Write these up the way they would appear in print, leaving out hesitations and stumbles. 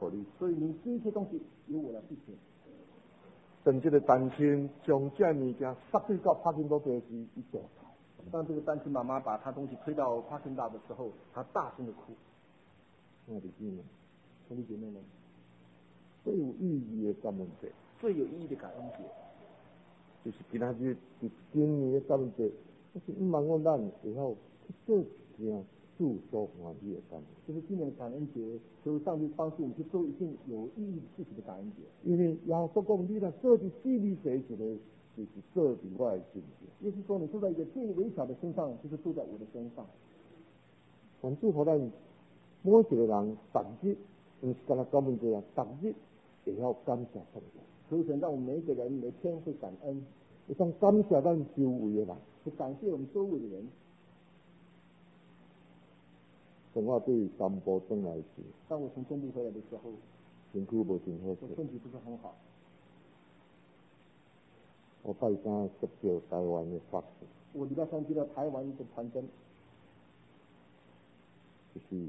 你。 所以你这一切东西由我来付钱。 等这个单亲将这物件塞对到帕金多街时，伊大哭。 当这个单亲妈妈把她东西推到帕金大的时候，她大声的哭。 兄弟姐妹， 兄弟姐妹们， 最有意义的感恩节， 最有意义的感恩节， 就是今仔日伫今年的感恩节，就是望讲咱会晓去做一件主所欢喜的感恩。 就是今年的感恩节，求上帝帮助我们去做一件有意义事情的感恩节。 因为耶稣讲，你若做伫最微小一个，就是做伫我的身上。 也就是说，你坐在一个最微小的身上，就是坐在我的身上。 愿主互咱每一个人，逐日，毋是干那感恩节啊，逐日会晓感谢上帝。 求神让我们每一个人每天会感恩， 会当感谢咱周围的人， 去感谢我们周围的人。 等我对南部转来时， 当我从中部回来的时候， 身躯无真好我身体不是很好。 我拜三接到台湾的法事， 我礼拜三接到台湾的传真， 就是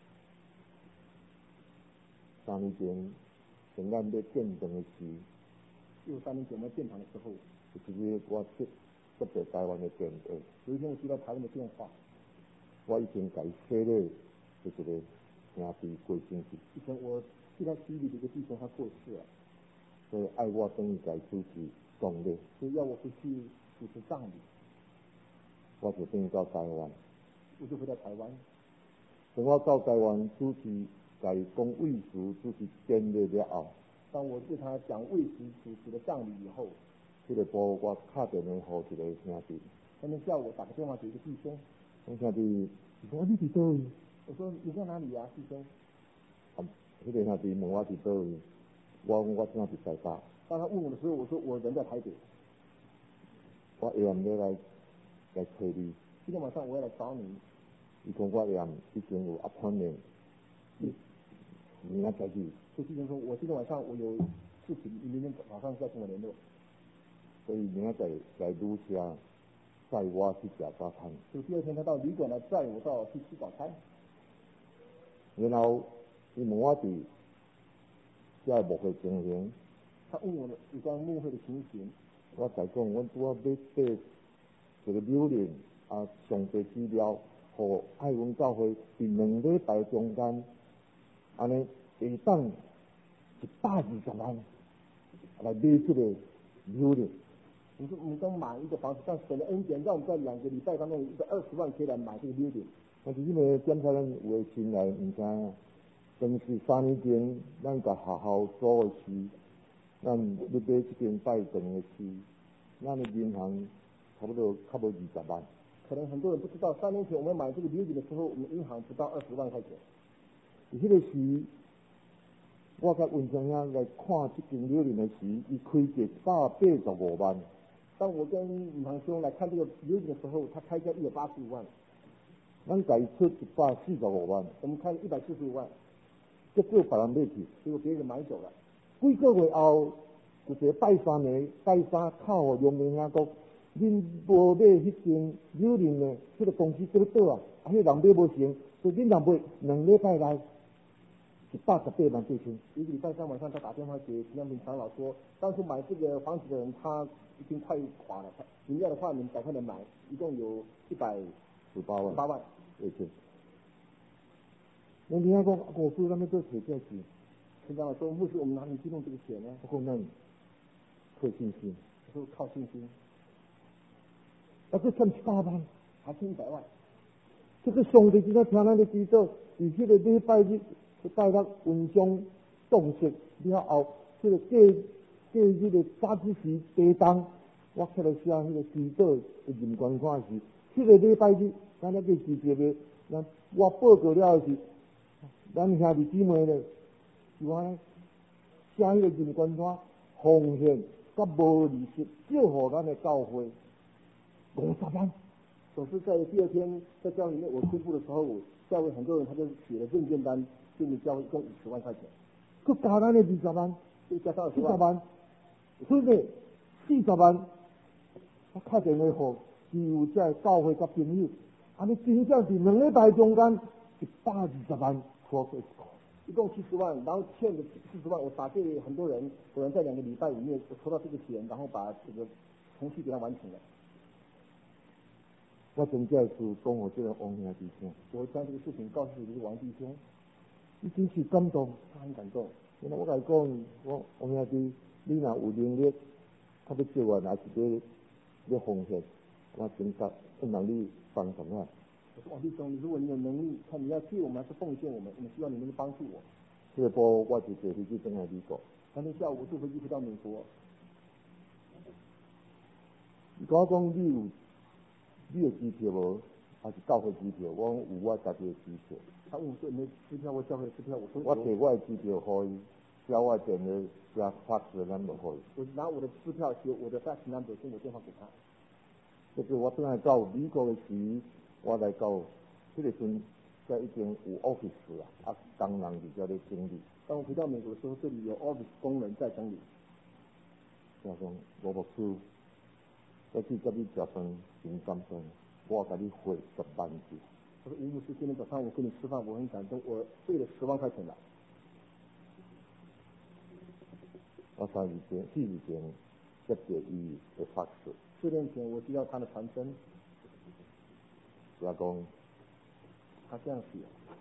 3年前，圣诞要建堂的时， 又3年前我们建堂的时候， 就是我接到台湾的电话。 有一天我接到台湾的电话， 我已经甲伊写了，就是个兄弟过身去。 以前我替他洗礼的一个弟兄他过世了， 所以爱我等于甲伊主持葬礼， 所以要我回去主持葬礼， 我就等于到台湾。 我就回到台湾。 等我到台湾主持，甲伊讲位词主持典礼了后， 当我对他讲为此主持的葬礼以后， 这个部我打电话给一个兄弟， 他们叫我打个电话给一个弟兄， 讲兄弟，我你伫倒位？ 我说你在哪里呀，弟兄？ 迄个兄弟问我伫倒位，我讲我正伫台北。 当他问我的时候，我说我人在台北。 我下暗要来找你。 今天晚上我要来找你。 伊讲我下暗已经有appointment，明仔再去。 所以弟兄说，我今天晚上我有事情，你明天早上再跟我联络。 所以明仔载来旅社载我去吃早餐。 所以第二天他到旅馆来载我到去吃早餐。 然后伊问我伫这幕会情形， 他问我有关幕会的情形。 我才讲，阮拄仔要带一个留念啊，上帝资料，互爱阮教会伫2礼拜中间，安尼会当120万来买这个留念。 我们刚买一个房子，但神的恩典让我们在2个礼拜当中120万可以来买这个留念。 但是因为检查咱有的心来毋知影，但是3年前咱甲学校做的事，咱要买这间拜堂的事，咱的银行差不多较无20万。 可能很多人不知道，3年前我们买这个留念的时候，我们银行不到20万块钱。 迄个时，我甲文章兄来看这间留念的时，伊开价185万。 当我跟宇航兄来看这个留念的时候，他开价185万。 咱家出145万， 我们开了145万， 结果别人买去， 结果别人买走了。 几个月后，就是拜三靠互杨明兄讲，恁无买迄间留念的，迄个公司做倒啊，迄个人买无成，所以恁若买2礼拜内118万对钱。 一个礼拜三晚上，他打电话给陈良平长老说，当初买这个房子的人他已经快垮了，你要的话你们赶快来买，一共有118万。 对对。杨明兄讲，我说咱们做铁件事， 陈长老说，牧师我们哪里去弄这个钱呢？ 我讲咱靠信心。 我说靠信心。 还是欠100万， 还欠100万。 这个上帝今仔听咱的祈祷，伫迄个礼拜日、拜六文章动息了后，迄个过迄个早起时地动，我起来写迄个祈祷的人观看时，迄个礼拜日，咱那个时节的，咱我报告了的是，咱兄弟姊妹咧，就安尼写迄个人观看奉献，甲无利息借互咱的教会50万。 总是在第二天在教会里面我宣布的时候，教会很多人他就写了认荐单，给你教会一共50万块钱， 佮加咱的20万， 又加上 40万，所以呢40万，我打电话互支有这教会甲朋友，安尼真正是2礼拜中间120万拖过去。 一共70万，然后欠的40万，我打给很多人，有人在2个礼拜以内我筹到这个钱，然后把这个程序给他完成了。 我真正是讲我这个王兄弟听， 我将这个事情告诉这个王弟兄， 已经是感动， 他很感动。 因为我甲伊讲，我王兄弟，你若有能力，他要借我，还是要奉献，我真觉希望你帮什么？ 我说王弟兄，如果你有能力，看你要借我们还是奉献我们，我们希望你能够帮助我。 这个波我就坐飞机转来美国。 当天下午我坐飞机回到美国。 伊甲我讲你有机票无？还是教会机票？我讲有我家己的机票。 他问我说：“你支票或教会支票？”我说：“ 我摕我的机票互伊，写我电话写 fax number 互伊。 我拿我的支票写我的 fax number 跟我电话给他。 结果我转来到美国的时，我来到这个阵，才已经有 office 啦，工人就在咧整理。 当我回到美国的时候，这里有 office 工人在整理。 我讲罗牧师，再去跟你吃饭，真感动，我甲你汇10万去。 他说：“吴牧师，今天早上我跟你吃饭，我很感动，我汇了10万块钱来。” 我4日前接到伊的 fax。 4天前我接到他的传真， 我讲他这样写：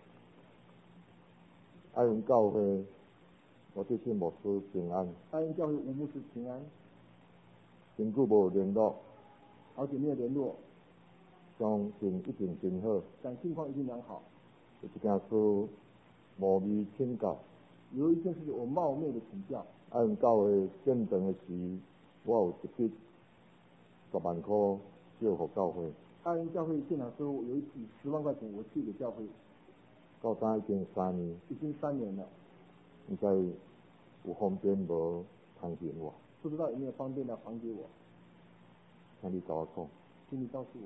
爱恩教会，我对信牧师平安。 爱恩教会吴牧师平安。 真久无联络， 好久没有联络。 相信一定真好。 但近况一定良好。 有一件事冒昧请教。 有一件事我冒昧的请教。 爱恩教会建堂的时，我有一笔10万块借给教会。 爱恩教会建堂时候有一笔10万块钱，我借给教会。 到今已经3年。 已经3年了。 不知有方便无通知我？ 不知道有没有方便的还给我？ 请你跟我讲。 请你告诉我。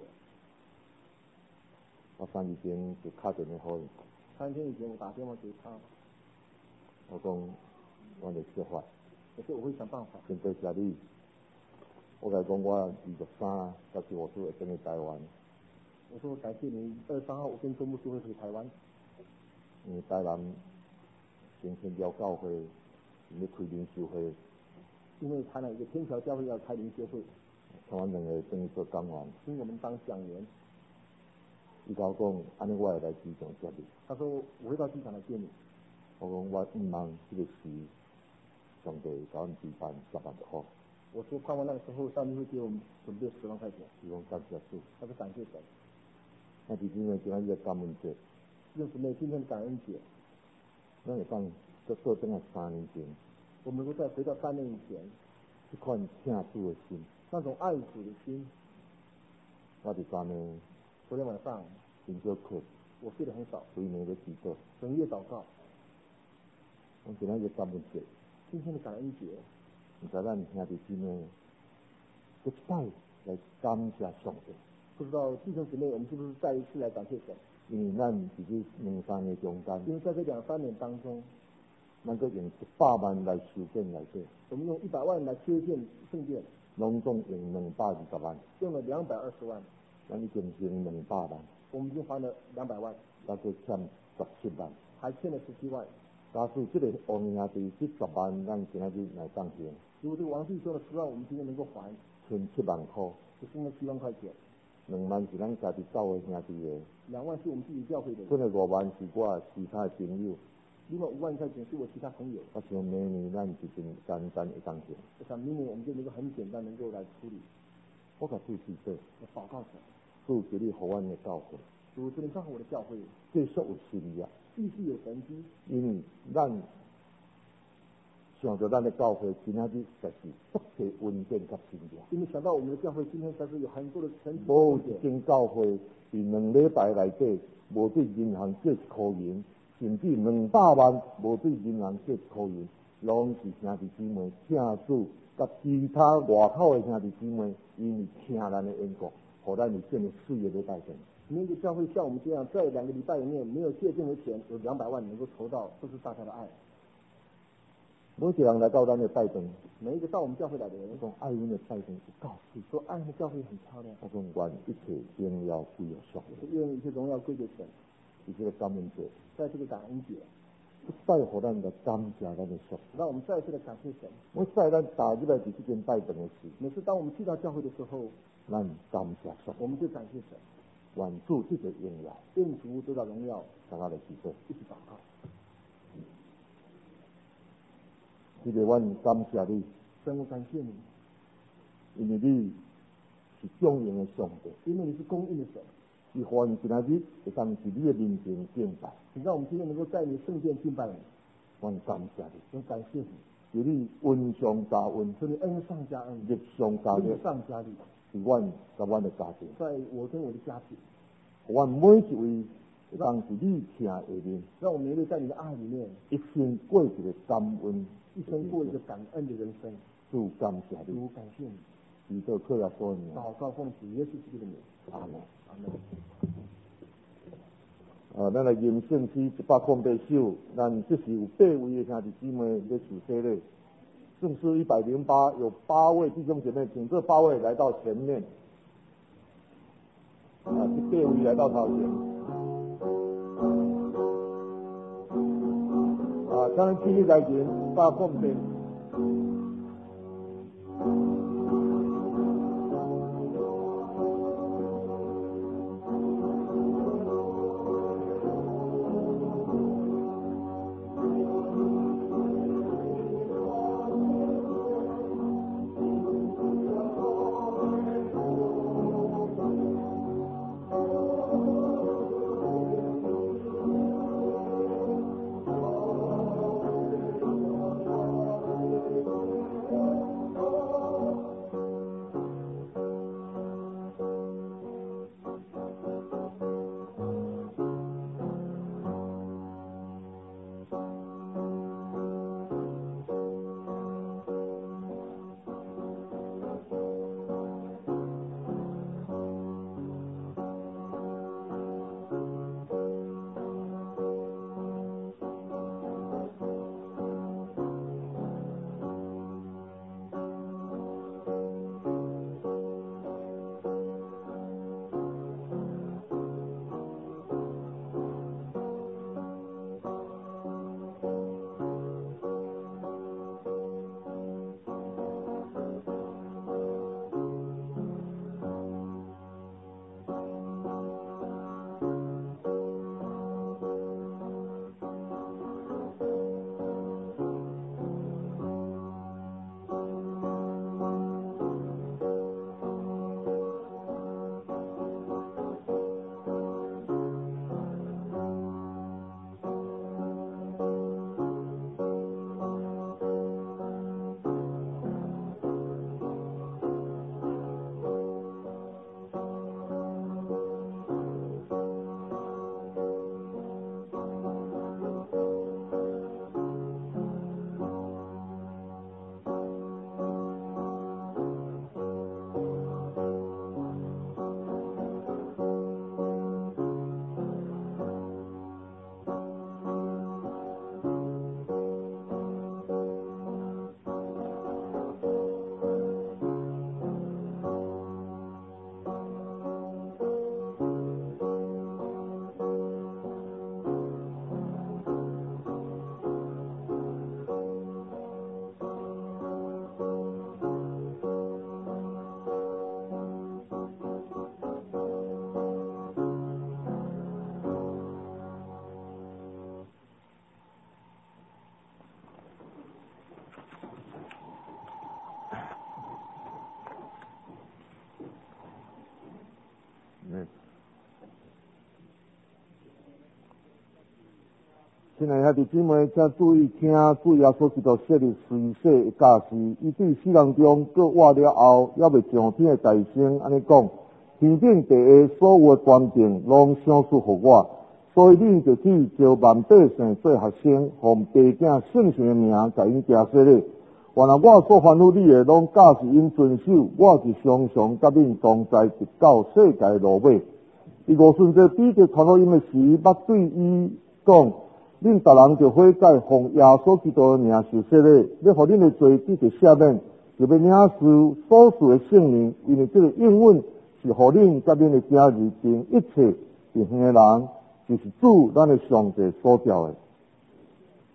我3日前就打电话给伊。 3天以前我打电话给他。 我讲我会设法。 我说我会想办法。 真多谢你。我甲伊讲我23到15岁会转去台湾。 我说感谢你，23号我跟周牧师会回台湾。 因为台南新天桥教会要开灵修会。 因为台南有个天桥教会要开灵修会。 台湾2个等于做讲员。 请我们当讲员。 伊甲我讲，安尼我会来机场接你。 他说我会到机场来接你。 我讲我望这个时，上帝甲阮支办10万块。 我说盼望那个时候上帝会给我们准备10万块钱。 伊讲感谢主。 他说感谢神。 那弟兄们，今仔日感恩节。 弟兄姊妹，今天感恩节。 咱会当再做等下3年前。 我们能够再回到3年以前。 这款请主的心。 那种爱主的心。 我伫昨天晚上真少困。 我睡得很少。 规暝咧祈祷。 整夜祷告。 我今仔日感恩节。 今天的感恩节。 唔知咱兄弟姊妹，一摆来感谢上帝。 不知道弟兄姊妹，我们是不是再一次来感谢神？ 因为咱伫这2-3年中间， 因为在这2-3年当中， 咱搁用100万来修建内底。 我们用100万来修建圣殿。 拢总用220万。 用了220万。 咱已经还200万。 我们已经还了200万。 还搁欠17万。 还欠了17万。 假使这个王兄弟这10万，咱今仔日来当还。 如果这个王弟兄的10万，我们今天能够还， 欠7万块。 就剩了7万块钱。 2万是咱家己教会兄弟的。 2万是我们自己教会的。 剩的5万是我其他的朋友。 另外5万块钱是我其他朋友。 我想明年咱就真简单会当还。 我想明年我们就能够很简单能够来处理。 我甲主祈祷。 我祷告神。 主求你互阮的教会。 主求你照顾我的教会。 继续有新业。 继续有神迹。 因为咱想到咱的教会今仔日实是不提稳健甲新业。 因为想到我们的教会今天才是有很多的神迹。 无一间教会伫2礼拜内底无对银行借1块银，甚至200万无对银行借1块银，拢是兄弟姊妹请主甲其他外口的兄弟姊妹，因为听咱的缘故，互咱有这么水的礼拜天。 没有一个教会像我们这样，在2个礼拜里面没有借任何钱，有200万能够筹到，都是大家的爱。 每一个人来到咱的拜堂， 每一个到我们教会来的人， 讲爱阮的拜堂有够水， 说爱阮的教会很漂亮。 我讲愿一切荣耀归于上帝。 愿一切荣耀归给神。 在这个感恩节， 在这个感恩节， 再互咱来感谢咱的神。 让我们再一次的感谢神。 我再咱踏入来伫这间拜堂的时， 每次当我们去到教会的时候， 咱感谢神， 我们就感谢神， 愿主这个荣耀， 愿主得到荣耀。 大家来祈祷， 一起祷告。 这个阮感谢你， 神，我感谢你， 因为你是供应的上帝， 因为你是供应的神。 是互阮今仔日会当是你的面前敬拜。 你让我们今天能够在你圣殿敬拜你， 阮感谢你， 我感谢你， 求你恩上加恩， 求你恩上加恩， 力上加力， 力上加力， 是阮甲阮的家庭， 在我跟我的家庭， 阮每一位会当是你听的面， 让我们每位在你的爱里面， 一生过一个感恩， 一生过一个感恩的人生。 主感谢你， 主感谢你， 祈祷靠耶稣的名， 祷告奉主耶稣基督的名， 阿门。 阿门。 咱来吟圣诗108首，咱这是有8位的兄弟姊妹在主这里。圣诗108有8位弟兄姐妹，请这8位来到前面。这8位来到台前。请咱起立来吟108。亲爱兄弟姊妹，请注意听主耶稣基督设立随世的教示，伊对世人中各活了后，也未上天的大声安尼讲：天顶地下所有的权柄，拢赏赐予我。所以你就去招万百姓做学生，奉爸囝圣神的名，甲因行洗礼。原来我所吩咐你的，拢教示因遵守。我是常常甲恁同在，直到世界落尾。伊无顺着彼得传福音的时，捌对伊讲。恁逐人就悔改，奉耶稣基督的名受洗礼，要互恁的罪得着赦免，就要领受所赐的圣灵，因为这个应允是互恁甲恁的家人并一切地方的人，就是主咱的上帝所召的。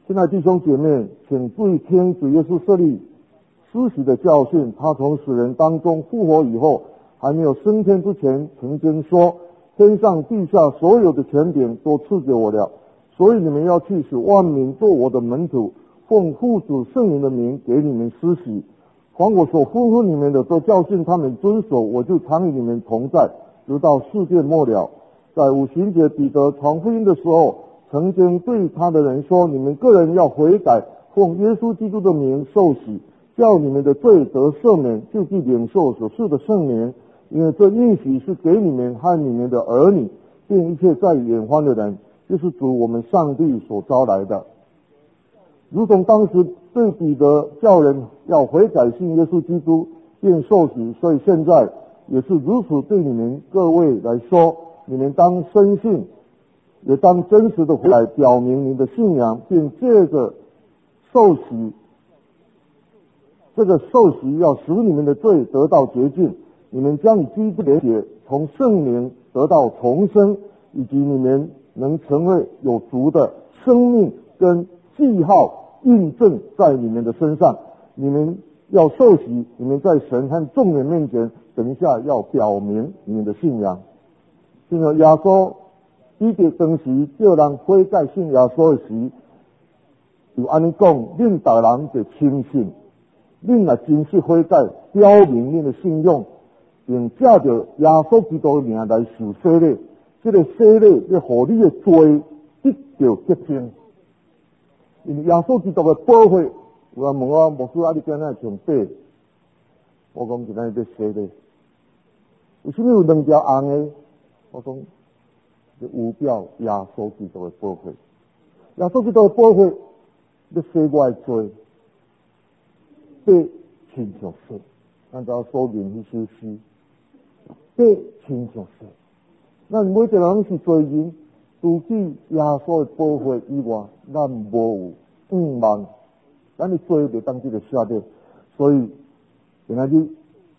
亲爱的弟兄姐妹，请注意听主耶稣设立施洗的教训。他从死人当中复活以后，还没有升天之前，曾经说：天上地下所有的权柄都赐给我了，所以你们要去使万民做我的门徒，奉父子圣灵的名给你们施洗。凡我所吩咐你们的，都教训他们遵守，我就常与你们同在，直到世界末了。在五旬节彼得传福音的时候，曾经对他的人说：你们个人要悔改，奉耶稣基督的名受洗，叫你们的罪得赦免，就必领受所赐的圣灵。因为这应许是给你们和你们的儿女，并一切在远方的人，就是主我们上帝所招来的。如同当时对彼得叫人要悔改信耶稣基督并受洗，所以现在也是如此对你们各位来说，你们当深信，也当真实的回来表明您的信仰，并借着受洗，这个受洗要使你们的罪得到洁净，你们将以基督的血从圣灵得到重生，以及你们能成为有足的生命跟记号印证在你们的身上。你们要受洗，你们在神和众人面前，等一下要表明你们的信仰。现在耶稣彼得当时叫人悔改信耶稣的时，就安尼讲：恁大人就轻信，恁若真实悔改，表明恁的信仰，并借着耶稣基督的名来受洗礼，这个洗礼要互你的罪得到洁净。因为耶稣基督的宝血，有人问我牧师啊，你今仔穿白？我讲今仔要洗礼。为什么有两条红的？我讲有表耶稣基督的宝血。耶稣基督的宝血要洗我的罪，白亲像水，按照所言去修饰，白亲像水。咱每一个人是罪人，除去耶稣的宝血以外，咱无有5万，咱的罪就当这个写的。所以今仔日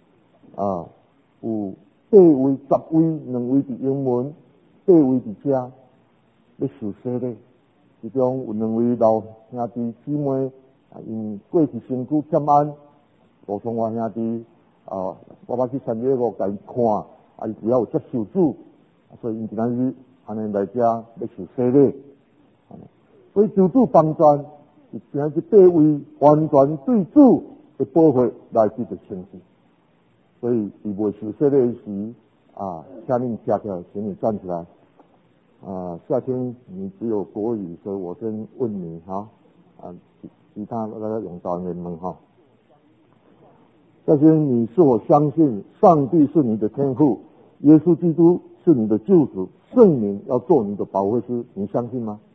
有8位、10位、2位伫英文，8位伫遮要受洗礼。其中有2位老兄弟姊妹，因过去身躯欠安，罗松华兄弟我去3月5甲伊看，伊只要有接受主，所以因今仔日安尼来遮要受洗礼。所以求主帮助，今仔日8位完全对主的宝血来得到称谢。所以伫未受洗礼时，请恁站起来，请你站起来。夏天你只有国语，所以我先问你哈，其他大家用到你们哈。夏天，你是否相信上帝是你的天父，耶稣基督是你的救主，圣灵要做你的保惠师？你相信吗？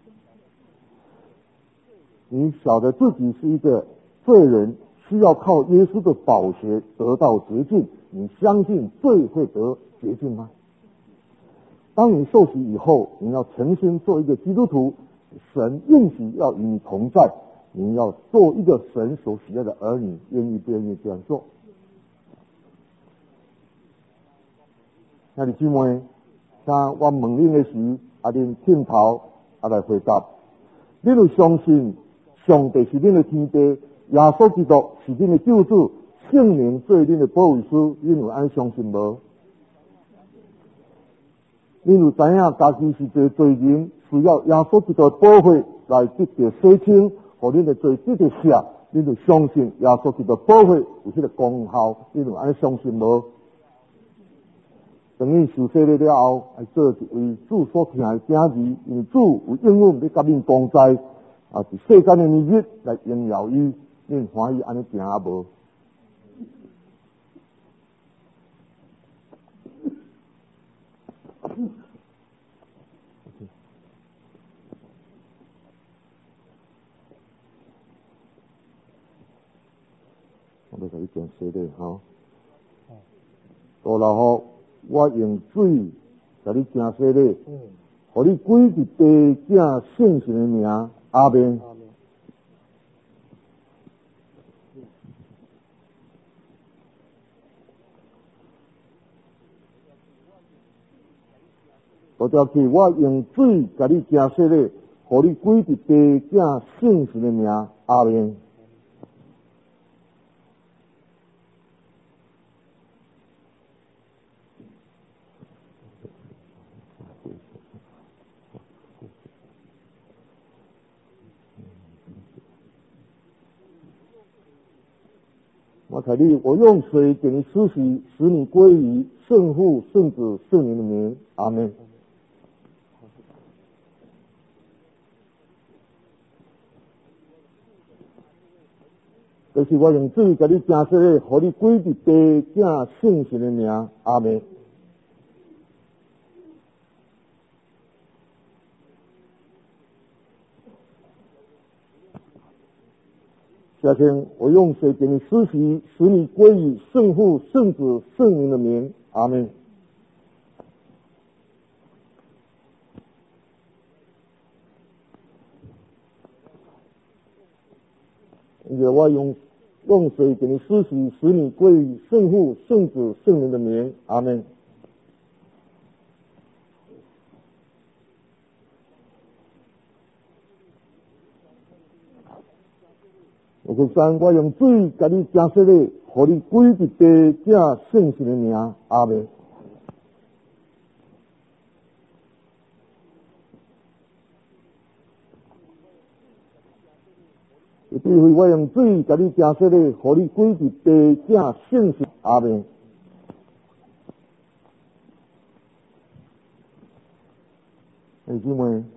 你晓得自己是一个罪人，需要靠耶稣的宝血得到洁净，你相信罪会得洁净吗？当你受洗以后，你要诚心做一个基督徒，神应许要与你同在，你要做一个神所喜爱的儿女，愿意不愿意这样做？那你姊妹，当我问恁的时，恁点头来回答。恁就相信上帝是恁的天父，耶稣基督是恁的救主，圣灵做恁的保惠师，恁有安相信无？恁有知影家己是一个罪人，需要耶稣基督的宝血来得到洗清，互恁的罪得到赦，恁就相信耶稣基督的宝血有迄个功效，恁有安相信无？等恁受洗礼了后，要做一位主所听的子儿，因为主有应允要甲恁同在，是世间的日子来荣耀伊，恁欢喜安尼行啊无？我要甲你讲洗礼哈。然后我用水甲你行洗礼，互你归伫地正圣神的名，阿们。我条去，我用水甲你行洗礼， 互你归伫父子圣神的名，阿门。我凯利，我用水给你施洗，使你归于圣父、圣子、圣灵的名，阿门。就是我用水给你加洗的，互你归伫父子圣神的名，阿门。下天，我用水给你施洗，使你归于圣父、圣子、圣灵的名，阿门。我用水给你施洗，使你归于圣父、圣子、圣灵的名，阿门。63，我用水给你加洗的，互你归伫父子圣神的名，阿门。第二回，我用水给你加洗的，互你归伫父子圣神，阿门。弟兄们，